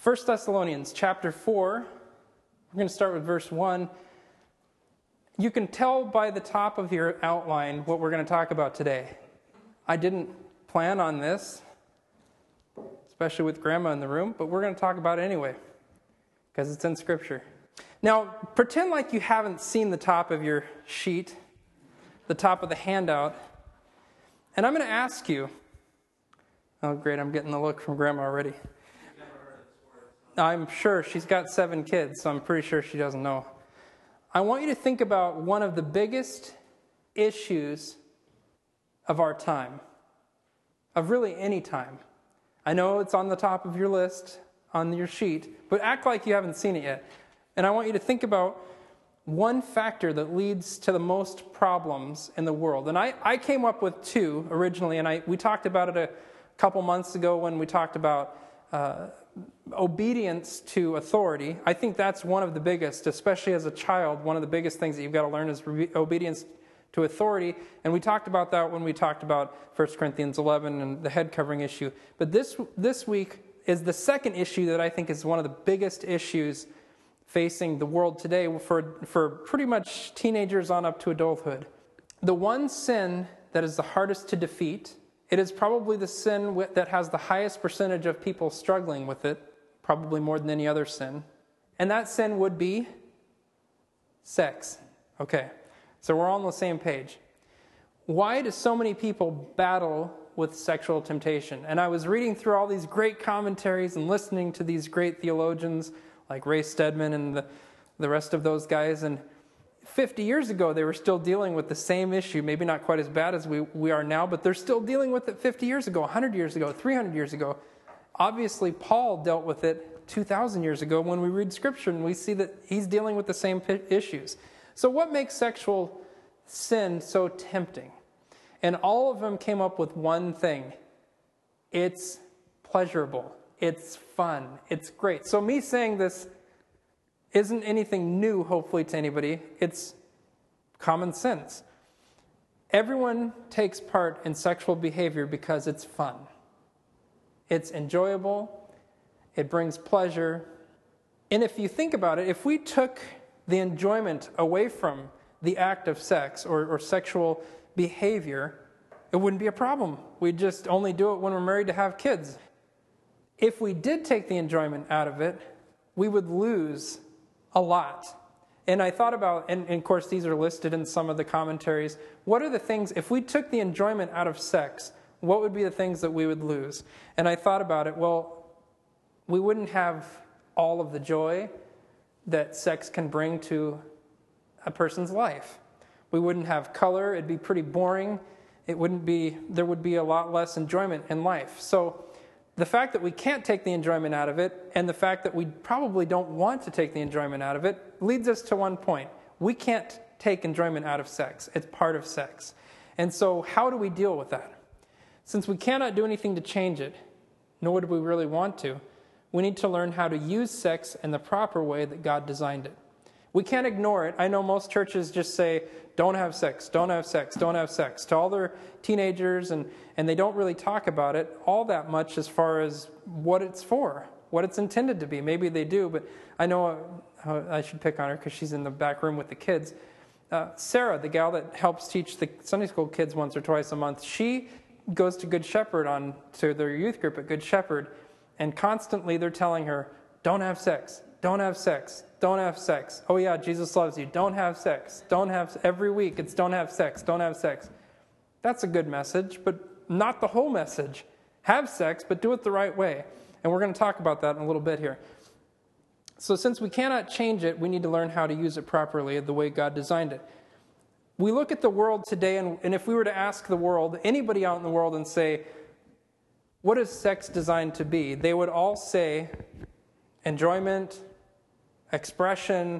1 Thessalonians chapter 4, we're going to start with verse 1. You can tell by the top of your outline what we're going to talk about today. I didn't plan on this, especially with Grandma in the room, but we're going to talk about it anyway, because it's in Scripture. Now, pretend like you haven't seen the top of your sheet, the top of the handout, and I'm going to ask you, oh great, I'm getting the look from Grandma already. I'm sure she's got 7 kids, so I'm pretty sure she doesn't know. I want you to think about one of the biggest issues of our time, of really any time. I know it's on the top of your list, on your sheet, but act like you haven't seen it yet. And I want you to think about one factor that leads to the most problems in the world. And I came up with 2 originally, and we talked about it a couple months ago when we talked about obedience to authority. I think that's one of the biggest, especially as a child, one of the biggest things that you've got to learn is obedience to authority. And we talked about that when we talked about 1 Corinthians 11 and the head covering issue. But this week is the second issue that I think is one of the biggest issues facing the world today for pretty much teenagers on up to adulthood. The one sin that is the hardest to defeat, it is probably the sin that has the highest percentage of people struggling with it, probably more than any other sin. And that sin would be sex. Okay, so we're all on the same page. Why do so many people battle with sexual temptation? And I was reading through all these great commentaries and listening to these great theologians like Ray Stedman and the rest of those guys, and 50 years ago, they were still dealing with the same issue, maybe not quite as bad as we are now, but they're still dealing with it 50 years ago, 100 years ago, 300 years ago. Obviously, Paul dealt with it 2,000 years ago when we read Scripture, and we see that he's dealing with the same issues. So what makes sexual sin so tempting? And all of them came up with one thing. It's pleasurable. It's fun. It's great. So me saying this isn't anything new, hopefully, to anybody. It's common sense. Everyone takes part in sexual behavior because it's fun. It's enjoyable. It brings pleasure. And if you think about it, if we took the enjoyment away from the act of sex or sexual behavior, it wouldn't be a problem. We'd just only do it when we're married to have kids. If we did take the enjoyment out of it, we would lose a lot. And I thought about, and of course these are listed in some of the commentaries, what are the things, if we took the enjoyment out of sex, what would be the things that we would lose? And I thought about it, well, we wouldn't have all of the joy that sex can bring to a person's life. We wouldn't have color, it'd be pretty boring. There would be a lot less enjoyment in life. So the fact that we can't take the enjoyment out of it, and the fact that we probably don't want to take the enjoyment out of it, leads us to one point. We can't take enjoyment out of sex. It's part of sex. And so how do we deal with that? Since we cannot do anything to change it, nor do we really want to, we need to learn how to use sex in the proper way that God designed it. We can't ignore it. I know most churches just say, don't have sex, don't have sex, don't have sex to all their teenagers, and they don't really talk about it all that much as far as what it's for, what it's intended to be. Maybe they do, but I know I should pick on her because she's in the back room with the kids. Sarah, the gal that helps teach the Sunday school kids once or twice a month, she goes to Good Shepherd to their youth group at Good Shepherd, and constantly they're telling her, don't have sex, don't have sex, don't have sex. Oh yeah, Jesus loves you. Don't have sex. Every week it's don't have sex, don't have sex. That's a good message, but not the whole message. Have sex, but do it the right way. And we're going to talk about that in a little bit here. So since we cannot change it, we need to learn how to use it properly the way God designed it. We look at the world today, and if we were to ask the world, anybody out in the world, and say, what is sex designed to be? They would all say enjoyment, expression,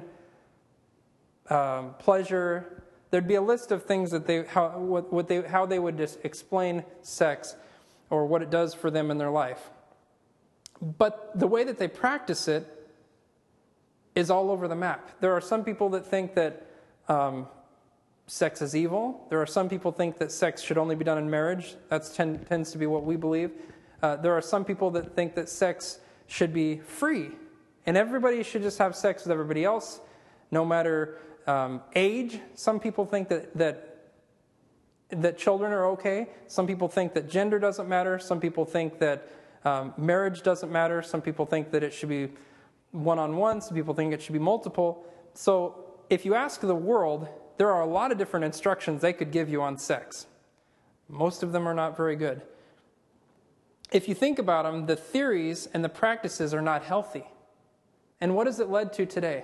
pleasure. There'd be a list of things that how they would just explain sex or what it does for them in their life. But the way that they practice it is all over the map. There are some people that think that sex is evil. There are some people think that sex should only be done in marriage. That tends to be what we believe. There are some people that think that sex should be free. And everybody should just have sex with everybody else, no matter age. Some people think that children are okay. Some people think that gender doesn't matter. Some people think that marriage doesn't matter. Some people think that it should be one-on-one. Some people think it should be multiple. So if you ask the world, there are a lot of different instructions they could give you on sex. Most of them are not very good. If you think about them, the theories and the practices are not healthy. And what has it led to today?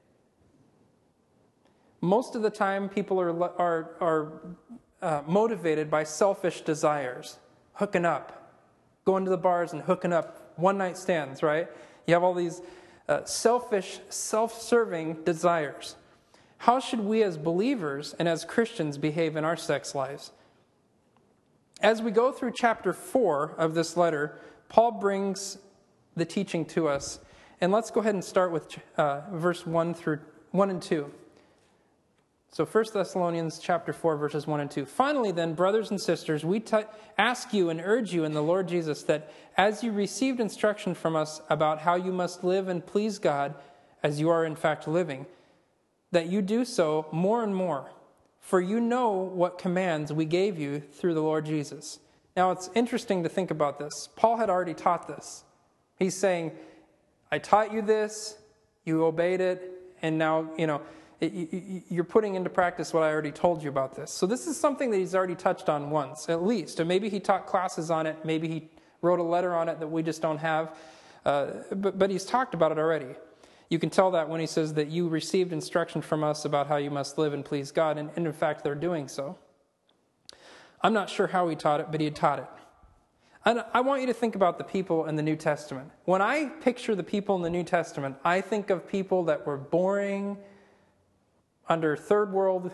Most of the time, people are motivated by selfish desires, hooking up, going to the bars and hooking up, one-night stands, right? You have all these selfish, self-serving desires. How should we as believers and as Christians behave in our sex lives? As we go through chapter 4 of this letter, Paul brings the teaching to us. And let's go ahead and start with verse 1 and 2. So 1 Thessalonians chapter 4, verses 1 and 2. Finally then, brothers and sisters, we ask you and urge you in the Lord Jesus that as you received instruction from us about how you must live and please God, as you are in fact living, that you do so more and more. For you know what commands we gave you through the Lord Jesus. Now it's interesting to think about this. Paul had already taught this. He's saying, I taught you this, you obeyed it, and now, you're putting into practice what I already told you about this. So this is something that he's already touched on once, at least. And maybe he taught classes on it. Maybe he wrote a letter on it that we just don't have. But he's talked about it already. You can tell that when he says that you received instruction from us about how you must live and please God. And in fact, they're doing so. I'm not sure how he taught it, but he had taught it. And I want you to think about the people in the New Testament. When I picture the people in the New Testament, I think of people that were boring, under third world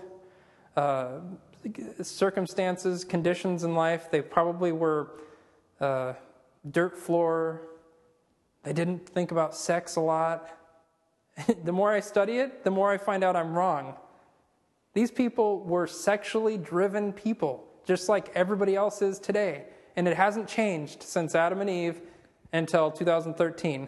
circumstances, conditions in life. They probably were dirt floor. They didn't think about sex a lot. The more I study it, the more I find out I'm wrong. These people were sexually driven people, just like everybody else is today. And it hasn't changed since Adam and Eve until 2013.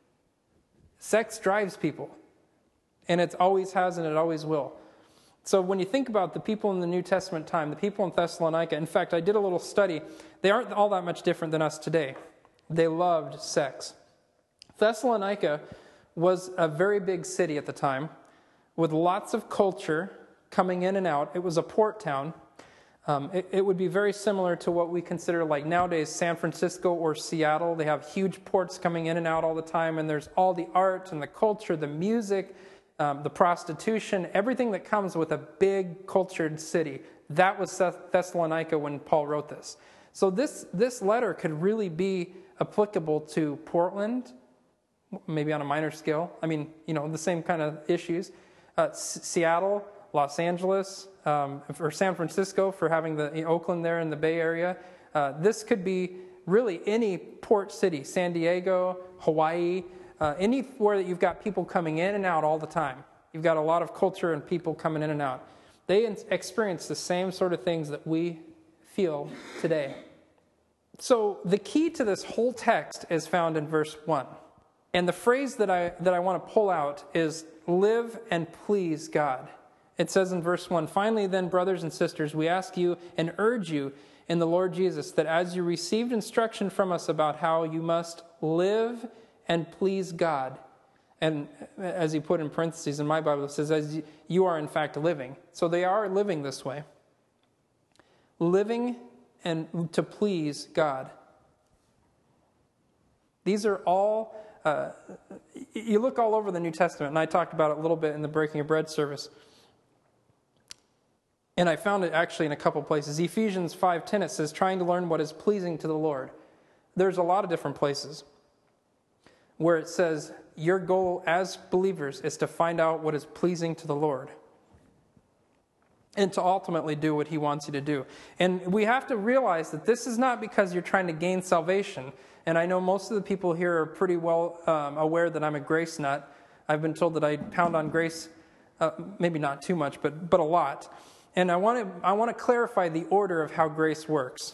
Sex drives people. And it always has and it always will. So when you think about the people in the New Testament time, the people in Thessalonica, in fact, I did a little study. They aren't all that much different than us today. They loved sex. Thessalonica was a very big city at the time with lots of culture coming in and out. It was a port town. It would be very similar to what we consider like nowadays San Francisco or Seattle. They have huge ports coming in and out all the time, and there's all the art and the culture, the music, the prostitution, everything that comes with a big cultured city. That was Thessalonica when Paul wrote this. So this letter could really be applicable to Portland, maybe on a minor scale. I mean, the same kind of issues. Seattle, Los Angeles, or San Francisco for having the Oakland there in the Bay Area. This could be really any port city, San Diego, Hawaii, anywhere that you've got people coming in and out all the time. You've got a lot of culture and people coming in and out. They experience the same sort of things that we feel today. So the key to this whole text is found in verse 1. And the phrase that I want to pull out is live and please God. It says in verse 1, finally then, brothers and sisters, we ask you and urge you in the Lord Jesus that as you received instruction from us about how you must live and please God. And as he put in parentheses in my Bible, it says, as you are in fact living. So they are living this way. Living and to please God. These are all, you look all over the New Testament, and I talked about it a little bit in the Breaking of Bread service. And I found it actually in a couple places. Ephesians 5:10, it says, trying to learn what is pleasing to the Lord. There's a lot of different places where it says, your goal as believers is to find out what is pleasing to the Lord and to ultimately do what he wants you to do. And we have to realize that this is not because you're trying to gain salvation. And I know most of the people here are pretty well aware that I'm a grace nut. I've been told that I pound on grace, maybe not too much, but a lot. And I want to clarify the order of how grace works.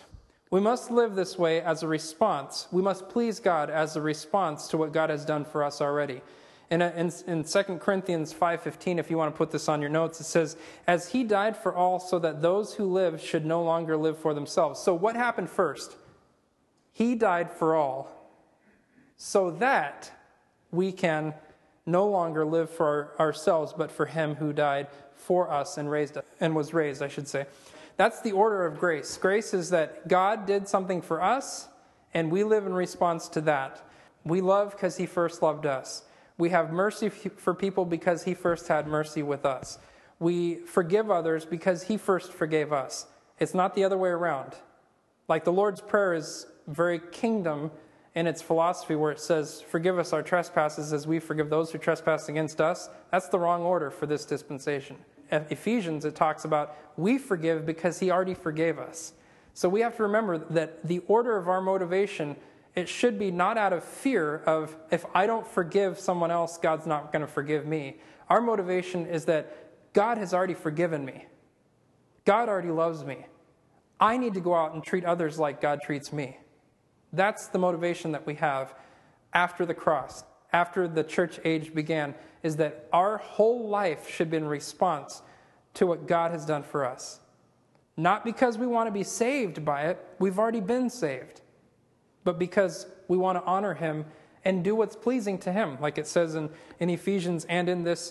We must live this way as a response. We must please God as a response to what God has done for us already. In 2 Corinthians 5:15, if you want to put this on your notes, it says, "As he died for all, so that those who live should no longer live for themselves." So what happened first? He died for all, so that we can no longer live for ourselves, but for him who died for us and was raised, I should say. That's the order of grace. Grace is that God did something for us, and we live in response to that. We love because he first loved us. We have mercy for people because he first had mercy with us. We forgive others because he first forgave us. It's not the other way around. Like the Lord's Prayer is very kingdom in its philosophy, where it says, "Forgive us our trespasses as we forgive those who trespass against us." That's the wrong order for this dispensation. Ephesians, it talks about we forgive because he already forgave us. So we have to remember that the order of our motivation, it should be not out of fear of, if I don't forgive someone else, God's not going to forgive me. Our motivation is that God has already forgiven me. God already loves me. I need to go out and treat others like God treats me. That's the motivation that we have after the cross, after the church age began, is that our whole life should be in response to what God has done for us. Not because we want to be saved by it, we've already been saved, but because we want to honor him and do what's pleasing to him, like it says in Ephesians and in this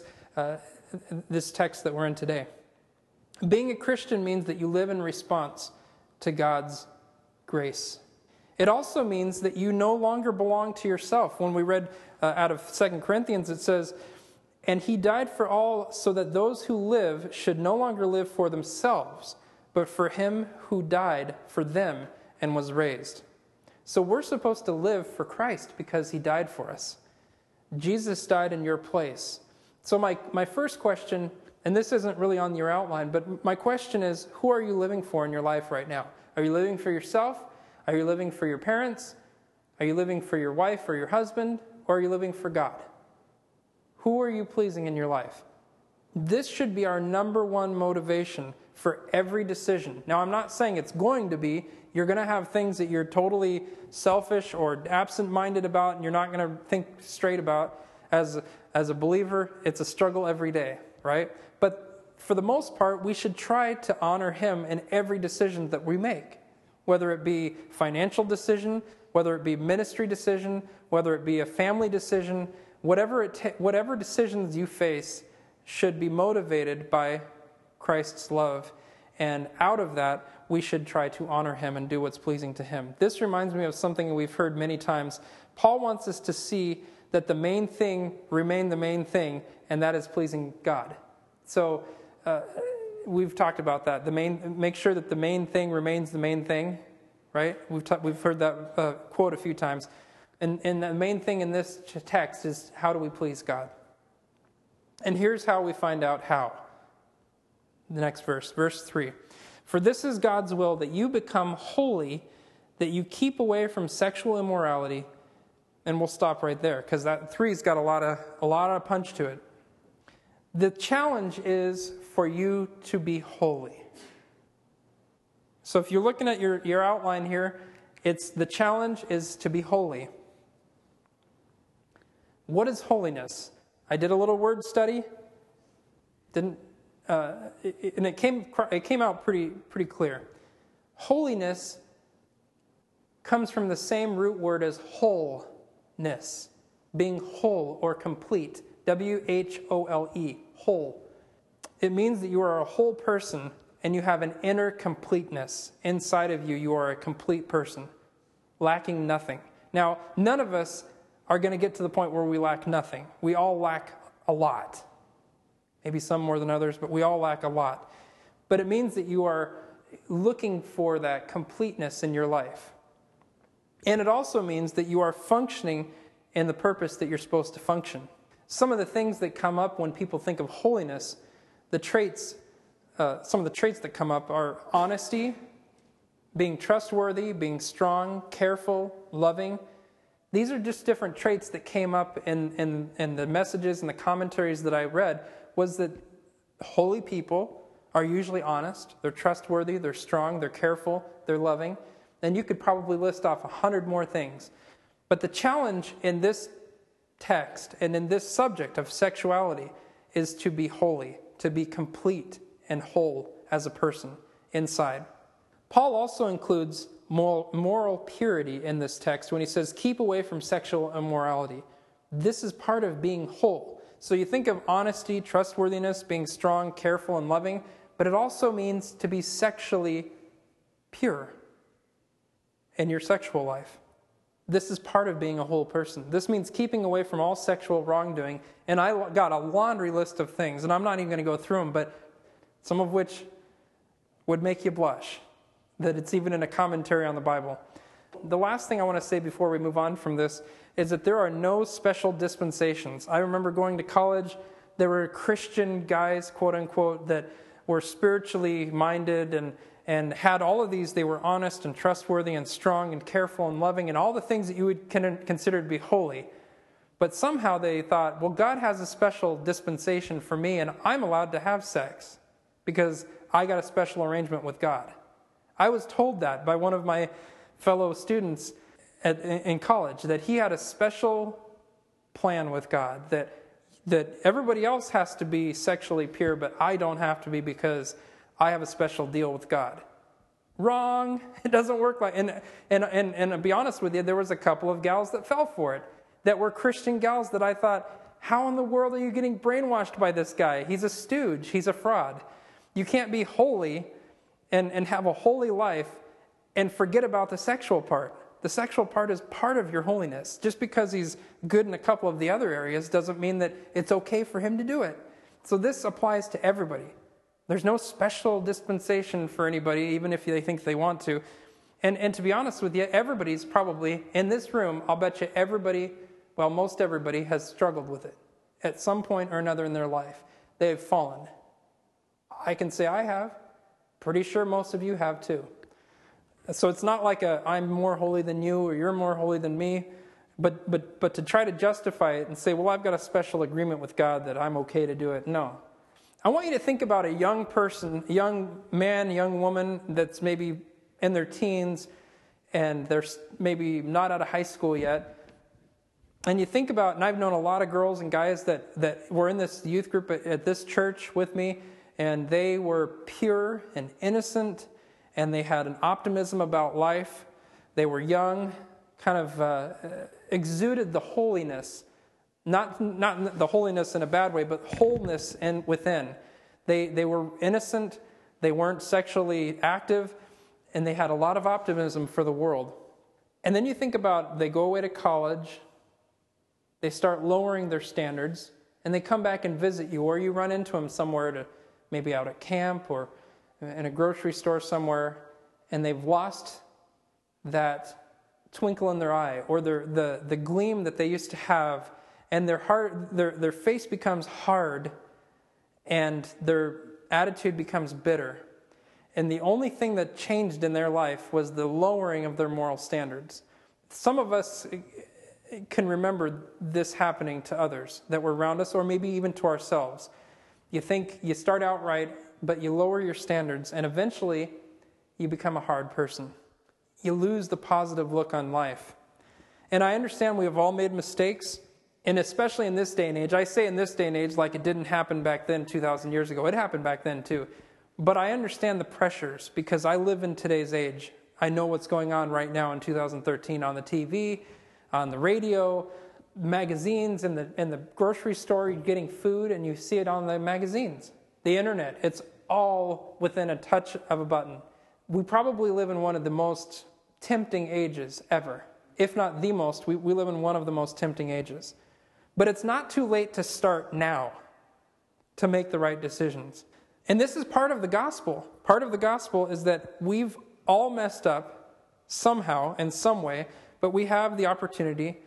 text that we're in today. Being a Christian means that you live in response to God's grace. It also means that you no longer belong to yourself. When we read out of 2 Corinthians, it says, "And he died for all, so that those who live should no longer live for themselves, but for him who died for them and was raised." So we're supposed to live for Christ because he died for us. Jesus died in your place. So my first question, and this isn't really on your outline, but my question is, who are you living for in your life right now? Are you living for yourself? Are you living for your parents? Are you living for your wife or your husband? Or are you living for God? Who are you pleasing in your life? This should be our number one motivation for every decision. Now, I'm not saying it's going to be. You're going to have things that you're totally selfish or absent-minded about, and you're not going to think straight about. As a believer, it's a struggle every day, right? But for the most part, we should try to honor him in every decision that we make. Whether it be financial decision, whether it be ministry decision, whether it be a family decision, whatever decisions you face should be motivated by Christ's love. And out of that, we should try to honor him and do what's pleasing to him. This reminds me of something we've heard many times. Paul wants us to see that the main thing remain the main thing, and that is pleasing God. So we've talked about that. Make sure that the main thing remains the main thing, right? We've heard that quote a few times. And the main thing in this text is, how do we please God? And here's how we find out how. The next verse, verse 3. "For this is God's will, that you become holy, that you keep away from sexual immorality." And we'll stop right there, because that 3's got a lot of punch to it. The challenge is for you to be holy. So if you're looking at your outline here, the challenge is to be holy. What is holiness? I did a little word study. And it came out pretty clear. Holiness comes from the same root word as wholeness, being whole or complete. W-H-O-L-E, whole. It means that you are a whole person and you have an inner completeness. Inside of you, you are a complete person, lacking nothing. Now, none of us are going to get to the point where we lack nothing. We all lack a lot. Maybe some more than others, but we all lack a lot. But it means that you are looking for that completeness in your life. And it also means that you are functioning in the purpose that you're supposed to function. Some of the things that come up when people think of holiness, some of the traits that come up are honesty, being trustworthy, being strong, careful, loving. These are just different traits that came up in the messages and the commentaries that I read, was that holy people are usually honest, they're trustworthy, they're strong, they're careful, they're loving. And you could probably list off 100 more things. But the challenge in this text and in this subject of sexuality is to be holy, to be complete and whole as a person inside. Paul also includes moral purity in this text when he says, keep away from sexual immorality. This is part of being whole. So you think of honesty, trustworthiness, being strong, careful, and loving, but it also means to be sexually pure in your sexual life. This is part of being a whole person. This means keeping away from all sexual wrongdoing. And I got a laundry list of things, and I'm not even going to go through them, but some of which would make you blush, that it's even in a commentary on the Bible. The last thing I want to say before we move on from this is that there are no special dispensations. I remember going to college, there were Christian guys, quote unquote, that were spiritually minded and had all of these. They were honest and trustworthy and strong and careful and loving and all the things that you would consider to be holy. But somehow they thought, well, God has a special dispensation for me and I'm allowed to have sex because I got a special arrangement with God. I was told that by one of my fellow students in college, that he had a special plan with God, that everybody else has to be sexually pure, but I don't have to be because I have a special deal with God. Wrong. It doesn't work like... And to be honest with you, there was a couple of gals that fell for it, that were Christian gals that I thought, how in the world are you getting brainwashed by this guy? He's a stooge. He's a fraud. You can't be holy and have a holy life and forget about the sexual part. The sexual part is part of your holiness. Just because he's good in a couple of the other areas doesn't mean that it's okay for him to do it. So this applies to everybody. There's no special dispensation for anybody, even if they think they want to. And to be honest with you, everybody's probably, in this room, I'll bet you everybody, well, most everybody has struggled with it at some point or another in their life. They've fallen. I can say I have. Pretty sure most of you have too. So it's not like I'm more holy than you or you're more holy than me, but to try to justify it and say, well, I've got a special agreement with God that I'm okay to do it. No. I want you to think about a young person, young man, young woman that's maybe in their teens and they're maybe not out of high school yet. And you think about, and I've known a lot of girls and guys that were in this youth group at this church with me, and they were pure and innocent, and they had an optimism about life. They were young, kind of exuded the holiness. Not the holiness in a bad way, but wholeness within. They were innocent, they weren't sexually active, and they had a lot of optimism for the world. And then you think about, they go away to college, they start lowering their standards, and they come back and visit you, or you run into them somewhere, maybe out at camp or in a grocery store somewhere, and they've lost that twinkle in their eye, or the gleam that they used to have, and their face becomes hard, and their attitude becomes bitter. And the only thing that changed in their life was the lowering of their moral standards. Some of us can remember this happening to others that were around us, or maybe even to ourselves. You think you start out right, but you lower your standards, and eventually you become a hard person. You lose the positive look on life. And I understand we have all made mistakes, and especially in this day and age. I say in this day and age like it didn't happen back then 2,000 years ago. It happened back then too. But I understand the pressures because I live in today's age. I know what's going on right now in 2013 on the TV, on the radio, magazines, in the grocery store, you're getting food and you see it on the magazines. The internet, it's all within a touch of a button. We probably live in one of the most tempting ages ever. If not the most, we live in one of the most tempting ages. But it's not too late to start now to make the right decisions. And this is part of the gospel. Part of the gospel is that we've all messed up somehow, in some way, but we have the opportunity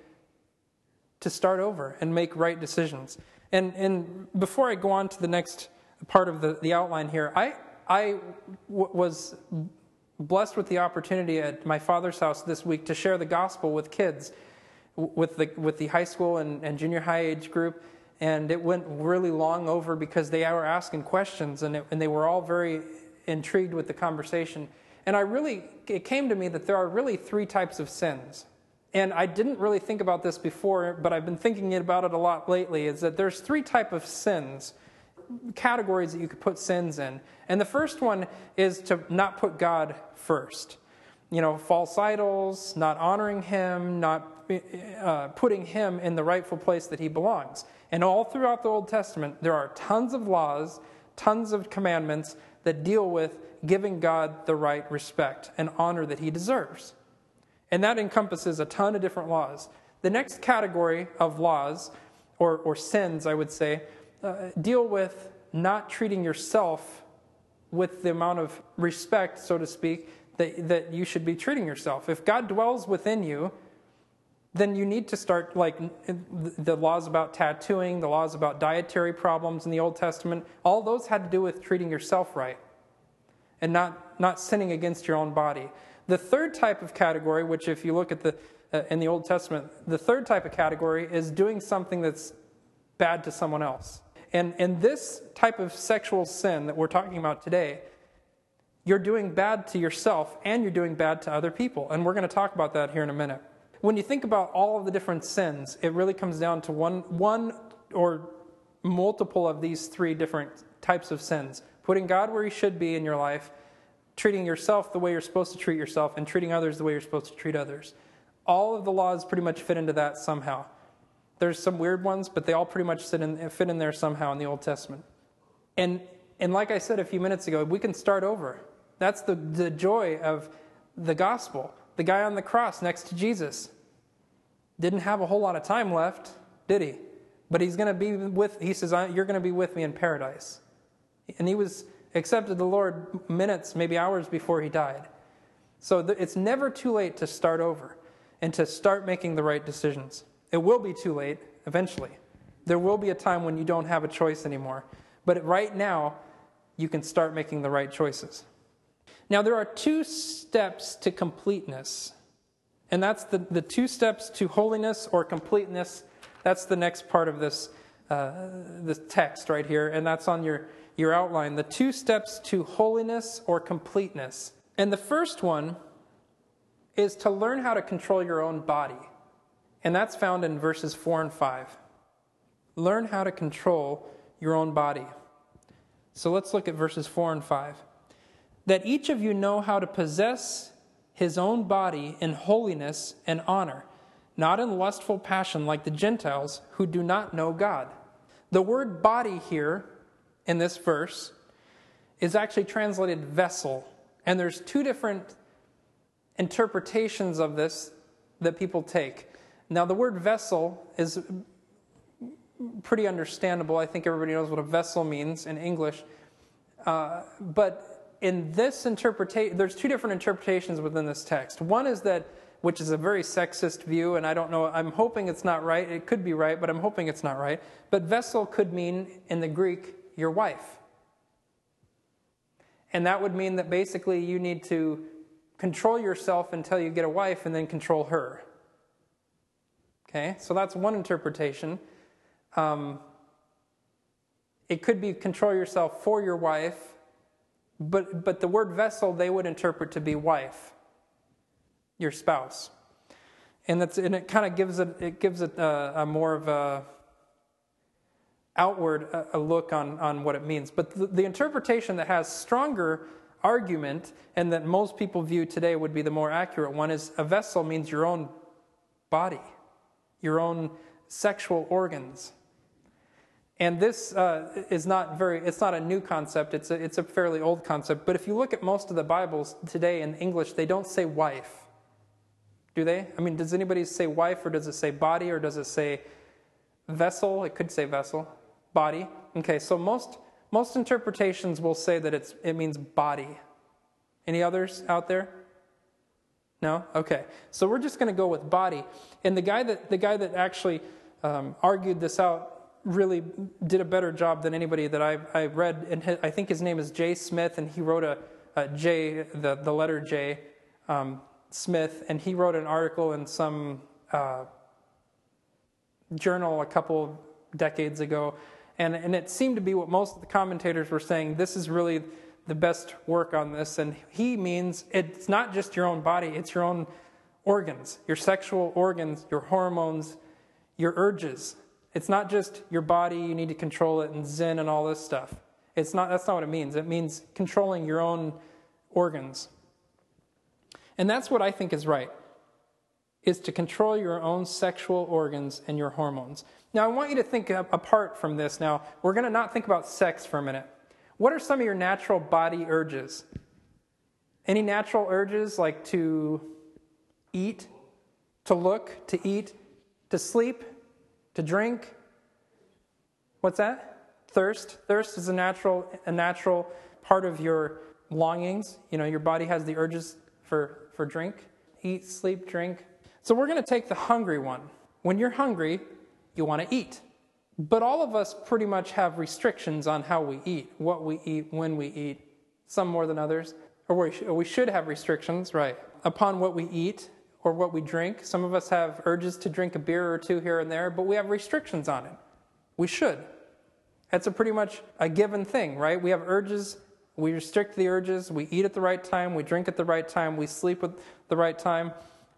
to start over and make right decisions. And before I go on to the next part of the outline here, I was blessed with the opportunity at my father's house this week to share the gospel with kids, with the high school and junior high age group. And it went really long over because they were asking questions, and they were all very intrigued with the conversation. And it came to me that there are really three types of sins. And I didn't really think about this before, but I've been thinking about it a lot lately, is that there's three types of sins, categories that you could put sins in. And the first one is to not put God first. False idols, not honoring him, not putting him in the rightful place that he belongs. And all throughout the Old Testament, there are tons of laws, tons of commandments that deal with giving God the right respect and honor that he deserves. And that encompasses a ton of different laws. The next category of laws, or sins, I would say, deal with not treating yourself with the amount of respect, so to speak, that you should be treating yourself. If God dwells within you, then you need to start, like the laws about tattooing, the laws about dietary problems in the Old Testament, all those had to do with treating yourself right and not sinning against your own body. The third type of category, which if you look at in the Old Testament, the third type of category is doing something that's bad to someone else. And this type of sexual sin that we're talking about today, you're doing bad to yourself and you're doing bad to other people. And we're going to talk about that here in a minute. When you think about all of the different sins, it really comes down to one or multiple of these three different types of sins. Putting God where he should be in your life, treating yourself the way you're supposed to treat yourself, and treating others the way you're supposed to treat others. All of the laws pretty much fit into that somehow. There's some weird ones, but they all pretty much fit in there somehow in the Old Testament. And like I said a few minutes ago, we can start over. That's the joy of the gospel. The guy on the cross next to Jesus didn't have a whole lot of time left, did he? But he says, you're going to be with me in paradise. And he was accepted the Lord minutes, maybe hours before he died. So it's never too late to start over and to start making the right decisions. It will be too late eventually. There will be a time when you don't have a choice anymore. But right now, you can start making the right choices. Now, there are two steps to completeness. And that's the two steps to holiness or completeness. That's the next part of this text right here. And that's on your outline. The two steps to holiness or completeness. And the first one is to learn how to control your own body. And that's found in verses 4 and 5. Learn how to control your own body. So let's look at verses 4 and 5. That each of you know how to possess his own body in holiness and honor, not in lustful passion like the Gentiles who do not know God. The word body here in this verse is actually translated vessel. And there's two different interpretations of this that people take. Now, the word vessel is pretty understandable. I think everybody knows what a vessel means in English. But in this interpretation, there's two different interpretations within this text. One is that, which is a very sexist view, and I don't know, I'm hoping it's not right. It could be right, but I'm hoping it's not right. But vessel could mean, in the Greek, your wife. And that would mean that basically you need to control yourself until you get a wife and then control her. Okay, so that's one interpretation. It could be control yourself for your wife, but the word vessel they would interpret to be wife, your spouse, and it kind of gives it a more of a outward a look on what it means. But the interpretation that has stronger argument and that most people view today would be the more accurate one is a vessel means your own body, your own sexual organs. And this is it's not a new concept, it's a fairly old concept. But if you look at most of the Bibles today in English, they don't say wife. Do they? I mean, does anybody say wife, or does it say body, or does it say vessel? It could say vessel. Body. Okay, so most interpretations will say that it means body. Any others out there? No? Okay. So we're just going to go with body. And the guy that actually argued this out really did a better job than anybody that I read. And I think his name is J. Smith, and he wrote a J, the letter J, Smith, and he wrote an article in some journal a couple decades ago. And it seemed to be what most of the commentators were saying. This is really the best work on this, and he means it's not just your own body, it's your own organs, your sexual organs, your hormones, your urges. It's not just your body, you need to control it, and zen and all this stuff. That's not what it means. It means controlling your own organs. And that's what I think is right, is to control your own sexual organs and your hormones. Now, I want you to think apart from this. Now, we're going to not think about sex for a minute. What are some of your natural body urges? Any natural urges, like to eat, to look, to eat, to sleep, to drink? What's that? Thirst. Thirst is a natural part of your longings. You know, your body has the urges for drink. Eat, sleep, drink. So we're going to take the hungry one. When you're hungry, you want to eat. But all of us pretty much have restrictions on how we eat, what we eat, when we eat, some more than others. Or we should have restrictions, right, upon what we eat or what we drink. Some of us have urges to drink a beer or two here and there, but we have restrictions on it. We should. That's pretty much a given thing, right? We have urges. We restrict the urges. We eat at the right time. We drink at the right time. We sleep at the right time.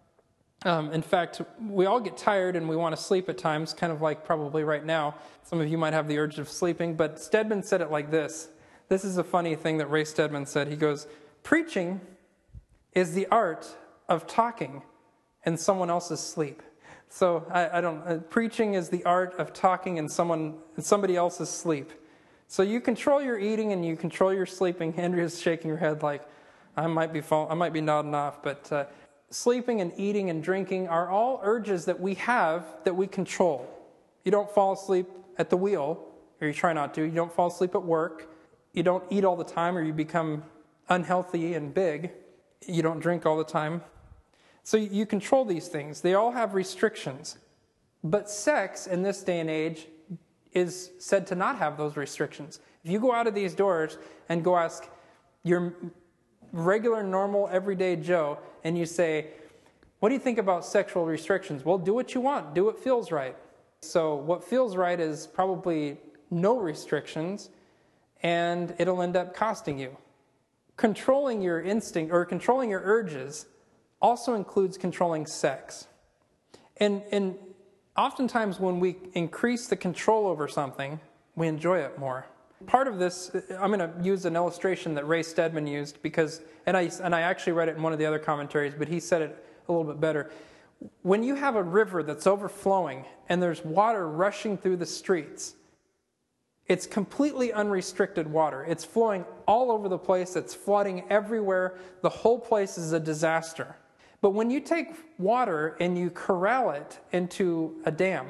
In fact, we all get tired and we want to sleep at times, kind of like probably right now. Some of you might have the urge of sleeping, but Stedman said it like this. This is a funny thing that Ray Stedman said. He goes, preaching is the art of talking in someone else's sleep. So preaching is the art of talking in somebody else's sleep. So you control your eating and you control your sleeping. Andrea's shaking her head like, I might be nodding off, but sleeping and eating and drinking are all urges that we have that we control. You don't fall asleep at the wheel, or you try not to. You don't fall asleep at work. You don't eat all the time, or you become unhealthy and big. You don't drink all the time. So you control these things. They all have restrictions. But sex in this day and age is said to not have those restrictions. If you go out of these doors and go ask your regular, normal, everyday Joe, and you say, what do you think about sexual restrictions? Well, do what you want. Do what feels right. So what feels right is probably no restrictions, and it'll end up costing you. Controlling your instinct or controlling your urges also includes controlling sex. And oftentimes when we increase the control over something, we enjoy it more. Part of this, I'm going to use an illustration that Ray Stedman used and I actually read it in one of the other commentaries, but he said it a little bit better. When you have a river that's overflowing and there's water rushing through the streets, it's completely unrestricted water. It's flowing all over the place. It's flooding everywhere. The whole place is a disaster. But when you take water and you corral it into a dam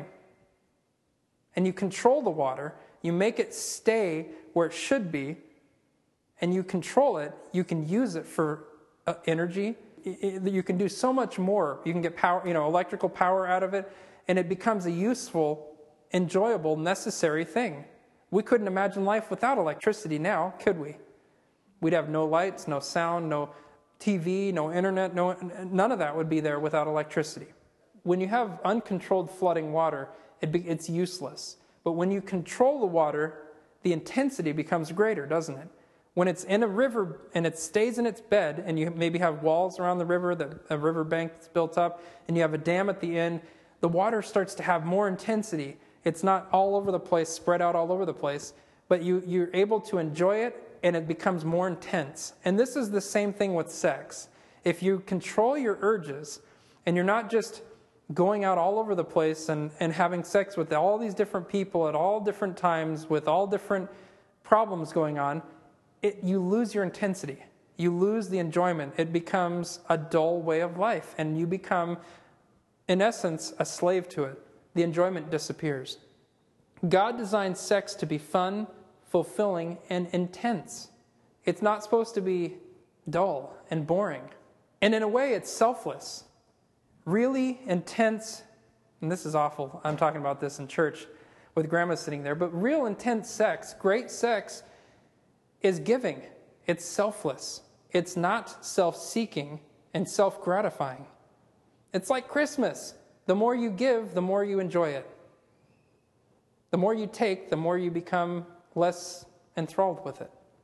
and you control the water, you make it stay where it should be, and you control it, you can use it for energy. You can do so much more. You can get power, electrical power out of it, and it becomes a useful, enjoyable, necessary thing. We couldn't imagine life without electricity now, could we? We'd have no lights, no sound, no TV, no internet, none of that would be there without electricity. When you have uncontrolled flooding water, it's useless. But when you control the water, the intensity becomes greater, doesn't it? When it's in a river and it stays in its bed, and you maybe have walls around the river, a river bank that's built up, and you have a dam at the end, the water starts to have more intensity. It's not all over the place, spread out all over the place, but you're able to enjoy it, and it becomes more intense. And this is the same thing with sex. If you control your urges, and you're not just going out all over the place and having sex with all these different people at all different times with all different problems going on, you lose your intensity. You lose the enjoyment. It becomes a dull way of life, and you become, in essence, a slave to it. The enjoyment disappears. God designed sex to be fun, fulfilling, and intense. It's not supposed to be dull and boring. And in a way, it's selfless. Really intense, and this is awful, I'm talking about this in church with grandma sitting there, but real intense sex, great sex, is giving. It's selfless. It's not self-seeking and self-gratifying. It's like Christmas. The more you give, the more you enjoy it. The more you take, the more you become less enthralled with it.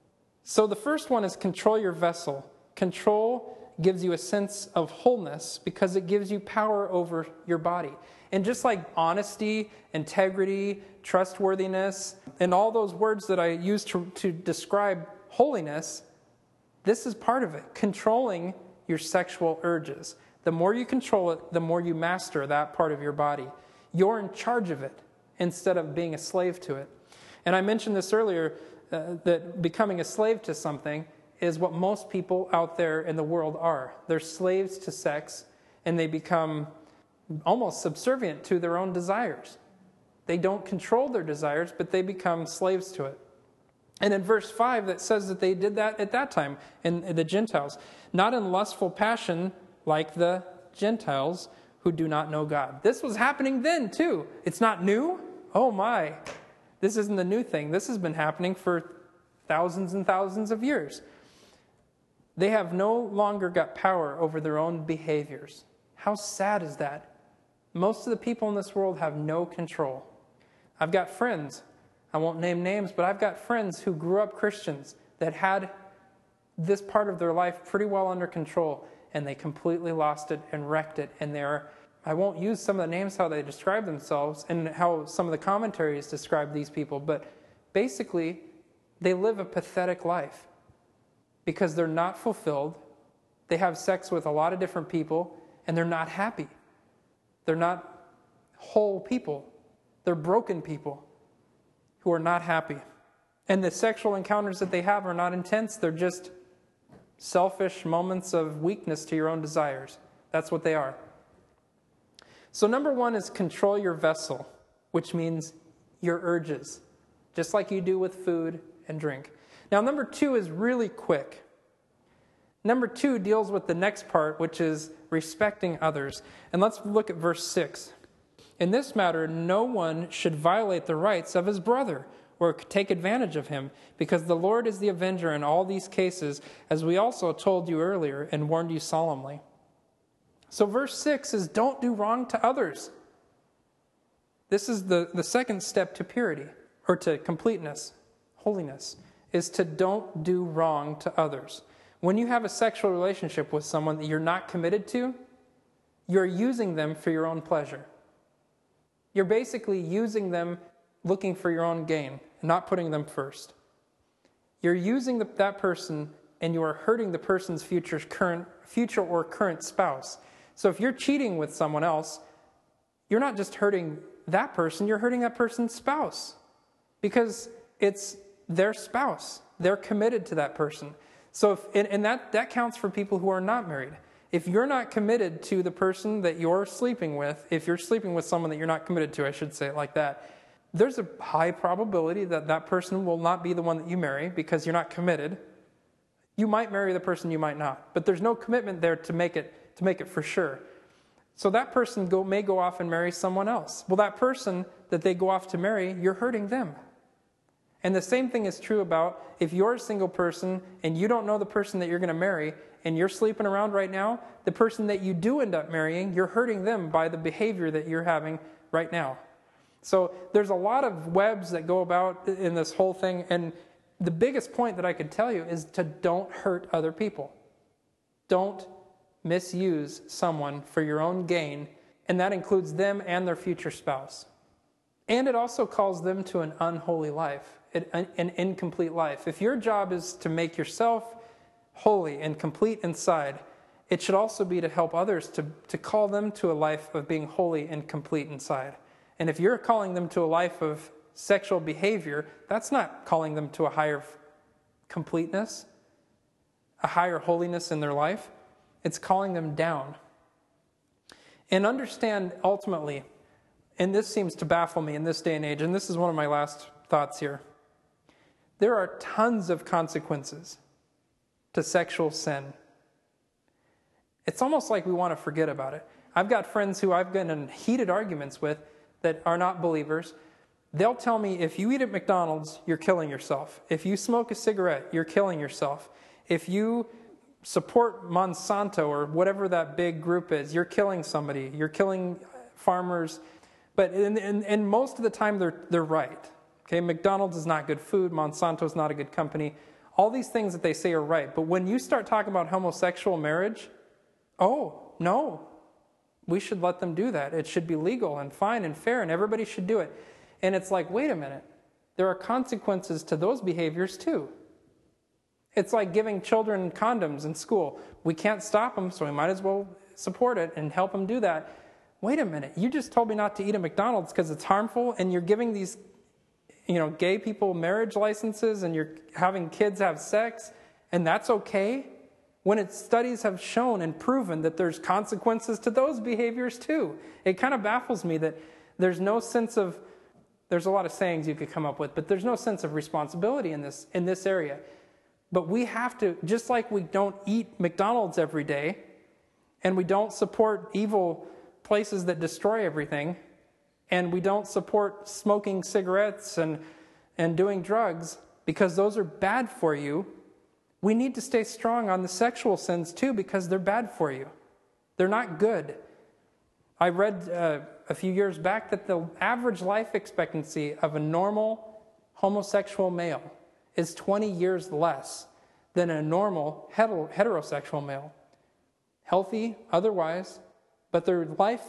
So the first one is control your vessel. Control gives you a sense of wholeness because it gives you power over your body. And just like honesty, integrity, trustworthiness, and all those words that I use to describe holiness, this is part of it. Controlling your sexual urges. The more you control it, the more you master that part of your body. You're in charge of it instead of being a slave to it. And I mentioned this earlier, that becoming a slave to something is what most people out there in the world are. They're slaves to sex, and they become almost subservient to their own desires. They don't control their desires, but they become slaves to it. And in verse 5, that says that they did that at that time, in the Gentiles. Not in lustful passion like the Gentiles who do not know God. This was happening then, too. It's not new? Oh my. This isn't the new thing. This has been happening for thousands and thousands of years. They have no longer got power over their own behaviors. How sad is that? Most of the people in this world have no control. I've got friends, I won't name names, but I've got friends who grew up Christians that had this part of their life pretty well under control, and they completely lost it and wrecked it. And I won't use some of the names how they describe themselves and how some of the commentaries describe these people, but basically they live a pathetic life because they're not fulfilled. They have sex with a lot of different people, and they're not happy. They're not whole people. They're broken people who are not happy. And the sexual encounters that they have are not intense. They're just selfish moments of weakness to your own desires. That's what they are. So number one is control your vessel, which means your urges, just like you do with food and drink. Now, number two is really quick. Number two deals with the next part, which is respecting others. And let's look at verse 6. In this matter, no one should violate the rights of his brother or take advantage of him, because the Lord is the avenger in all these cases, as we also told you earlier and warned you solemnly. So verse 6 is don't do wrong to others. This is the second step to purity, or to completeness, holiness, is to don't do wrong to others. When you have a sexual relationship with someone that you're not committed to, you're using them for your own pleasure. You're basically using them looking for your own gain, not putting them first. You're using that person, and you are hurting the person's future or current spouse. So if you're cheating with someone else, you're not just hurting that person, you're hurting that person's spouse. Because it's their spouse. They're committed to that person. So that counts for people who are not married. If you're not committed to the person that you're sleeping with, if you're sleeping with someone that you're not committed to, I should say it like that, there's a high probability that person will not be the one that you marry because you're not committed. You might marry the person, you might not. But there's no commitment there to make it for sure. So that person may go off and marry someone else. Well, that person that they go off to marry, you're hurting them. And the same thing is true about if you're a single person and you don't know the person that you're going to marry and you're sleeping around right now, the person that you do end up marrying, you're hurting them by the behavior that you're having right now. So there's a lot of webs that go about in this whole thing, and the biggest point that I could tell you is to don't hurt other people. Don't misuse someone for your own gain, and that includes them and their future spouse. And it also calls them to an unholy life, an incomplete life. If your job is to make yourself holy and complete inside, it should also be to help others to call them to a life of being holy and complete inside. And if you're calling them to a life of sexual behavior, that's not calling them to a higher completeness, a higher holiness in their life. It's calling them down. And understand ultimately, and this seems to baffle me in this day and age, and this is one of my last thoughts here. There are tons of consequences to sexual sin. It's almost like we want to forget about it. I've got friends who I've been in heated arguments with that are not believers. They'll tell me, if you eat at McDonald's, you're killing yourself. If you smoke a cigarette, you're killing yourself. If you support Monsanto or whatever that big group is, you're killing somebody. You're killing farmers. But and most of the time, they're right. Okay, McDonald's is not good food. Monsanto is not a good company. all these things that they say are right. But when you start talking about homosexual marriage, oh, no, we should let them do that. It should be legal and fine and fair, and everybody should do it. And it's like, wait a minute. There are consequences to those behaviors too. It's like giving children condoms in school. We can't stop them, so we might as well support it and help them do that. Wait a minute. You just told me not to eat at McDonald's because it's harmful, and you're giving these, gay people marriage licenses, and you're having kids have sex, and that's okay? When studies have shown and proven that there's consequences to those behaviors too. It kind of baffles me that there's no sense of, there's a lot of sayings you could come up with, but there's no sense of responsibility in this area. But we have to, just like we don't eat McDonald's every day, and we don't support evil places that destroy everything, and we don't support smoking cigarettes and doing drugs, because those are bad for you, we need to stay strong on the sexual sins too, because they're bad for you. They're not good. I read a few years back that the average life expectancy of a normal homosexual male is 20 years less than a normal heterosexual male. Healthy otherwise, but their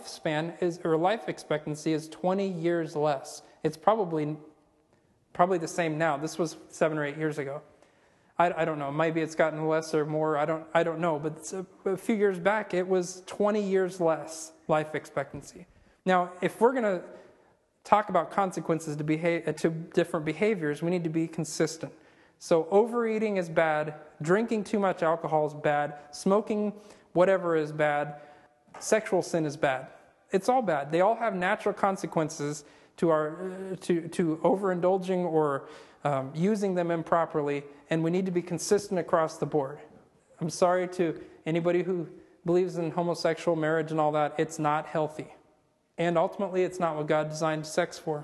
life expectancy is 20 years less. It's probably the same now. This was 7 or 8 years ago. I don't know. Maybe it's gotten less or more. I don't know. But a few years back, it was 20 years less life expectancy. Now, if we're going to talk about consequences to different behaviors, we need to be consistent. So overeating is bad. Drinking too much alcohol is bad. Smoking whatever is bad. Sexual sin is bad. It's all bad. They all have natural consequences to overindulging or using them improperly, and we need to be consistent across the board. I'm sorry to anybody who believes in homosexual marriage and all that. It's not healthy. And ultimately, it's not what God designed sex for.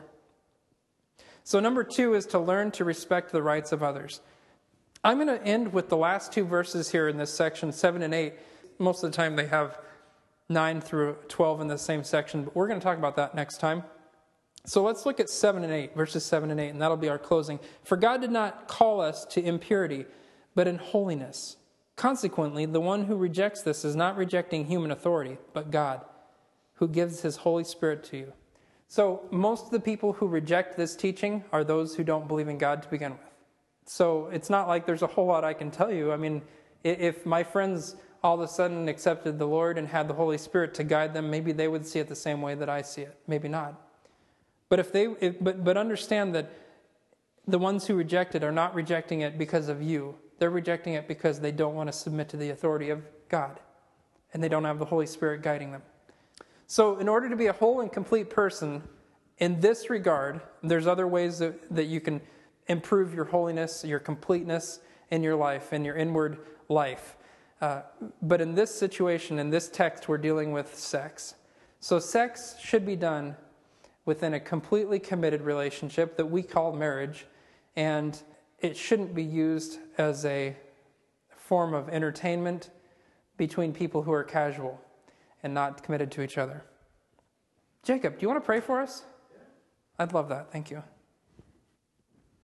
So number 2 is to learn to respect the rights of others. I'm going to end with the last 2 verses here in this section, 7 and 8. Most of the time they have 9 through 12 in the same section, but we're going to talk about that next time. So let's look at 7 and 8, verses 7 and 8, and that'll be our closing. For God did not call us to impurity, but in holiness. Consequently, the one who rejects this is not rejecting human authority, but God, who gives his Holy Spirit to you. So most of the people who reject this teaching are those who don't believe in God to begin with. So it's not like there's a whole lot I can tell you. I mean, if my friends all of a sudden accepted the Lord and had the Holy Spirit to guide them, maybe they would see it the same way that I see it. Maybe not. But but understand that the ones who reject it are not rejecting it because of you. They're rejecting it because they don't want to submit to the authority of God, and they don't have the Holy Spirit guiding them. So in order to be a whole and complete person in this regard, there's other ways that you can improve your holiness, your completeness in your life, in your inward life. But in this situation, in this text, we're dealing with sex. So sex should be done within a completely committed relationship that we call marriage, and it shouldn't be used as a form of entertainment between people who are casual and not committed to each other. Jacob, do you want to pray for us? I'd love that. Thank you.